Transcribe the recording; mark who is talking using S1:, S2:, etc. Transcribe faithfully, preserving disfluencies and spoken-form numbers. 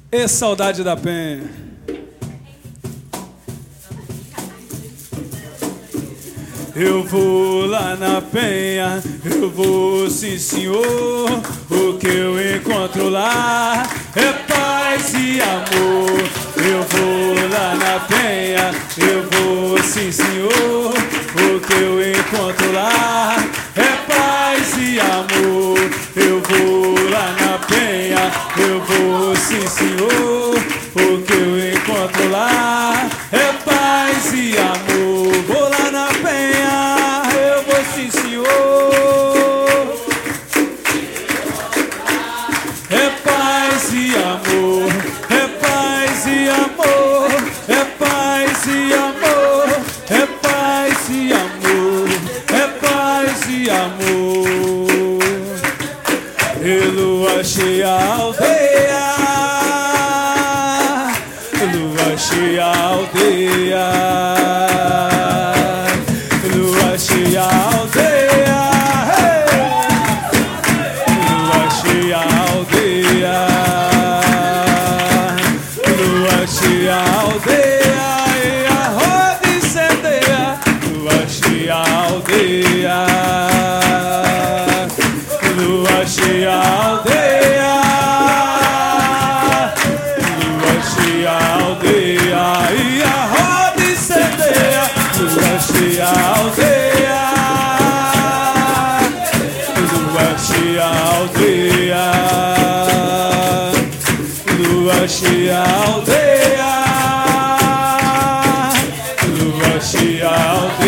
S1: E saudade da Penha. Eu vou lá na Penha, eu vou sim senhor. O que eu encontro lá é paz e amor. Eu vou lá na Penha, eu vou sim senhor. O que eu encontro lá é paz e amor. Eu vou lá na Penha, eu vou sim senhor. O que eu encontro lá é paz e amor. Vou lá na Penha, eu vou sim senhor. É paz e amor, é paz e amor, é paz e amor, é paz e amor, é paz e amor. E lua cheia aldeia, lua cheia aldeia, lua cheia aldeia, lua cheia aldeia, lua cheia aldeia, e a roda incendeia, lua cheia aldeia, lua cheia aldeia, lua cheia aldeia, e a roda incendeia, lua cheia aldeia, lua cheia aldeia, lua cheia aldeia, lua cheia aldeia.